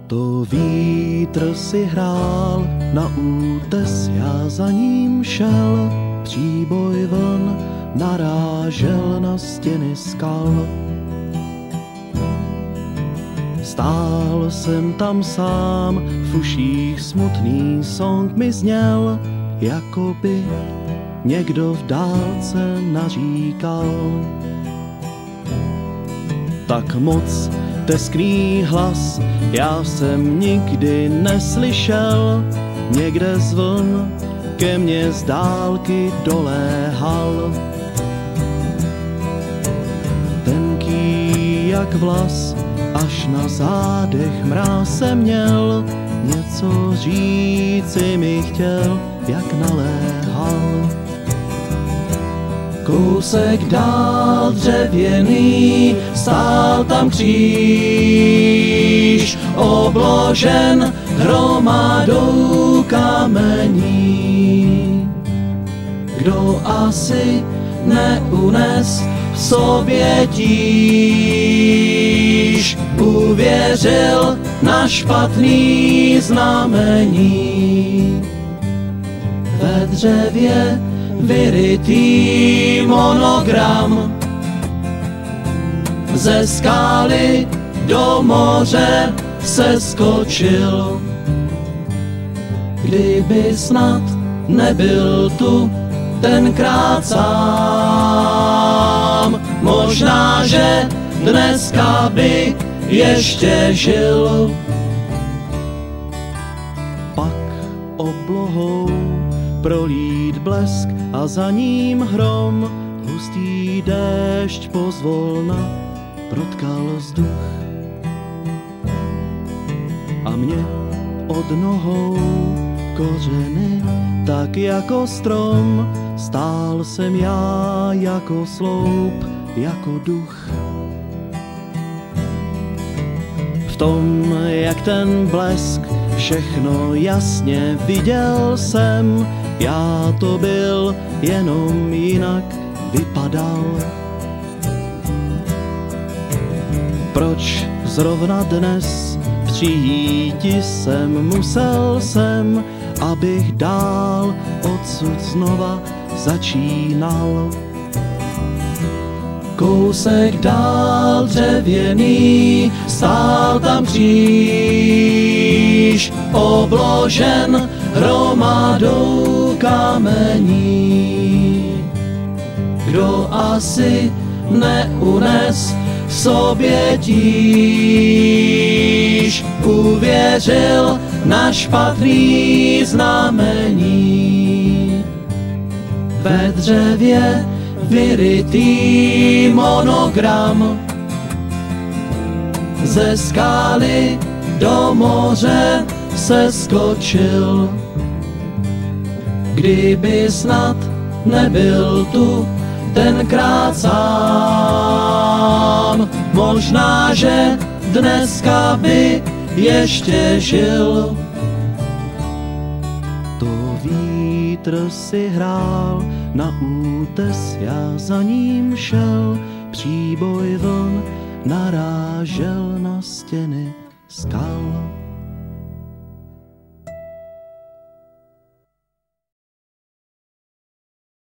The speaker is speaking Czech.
To vítr si hrál na útes, já za ním šel, příboj vln narážel na stěny skal. Stál jsem tam sám, v uších smutný song mi zněl, jako by někdo v dálce naříkal. Tak moc teskný hlas já jsem nikdy neslyšel, někde z vln ke mně z dálky doléhal. Tenký jak vlas, až na zádech mráz jsem měl, něco říci mi chtěl, jak naléhal. Kousek dál dřevěný, stál tam kříž, obložen hromadou kamení. Kdo asi neunes v sobě tíž, uvěřil na špatný znamení. Ve dřevě vyrytý monogram, ze skály do moře se skočil. Kdyby snad nebyl tu tenkrát sám, možná, že dneska by ještě žil. Pak oblohou prolít blesk a za ním hrom, hustý déšť pozvolna protkal vzduch. A mě od nohou kořeny, tak jako strom, stál jsem já jako sloup, jako duch. V tom, jak ten blesk všechno jasně viděl jsem, já to byl, jenom jinak vypadal. Proč zrovna dnes přijíti musel jsem, abych dál odsud znova začínal. Kousek dál dřevěný, stál tam kříž, obložen hromadou kamení. Kdo asi neunes v sobě tíž, uvěřil na špatný znamení. Ve dřevě vyrytý monogram, ze skály do moře se skočil. Kdyby snad nebyl tu tenkrát sám, možná, že dneska by ještě žil. To vítr si hrál na útes, já za ním šel, příboj vln narážel na stěny skal.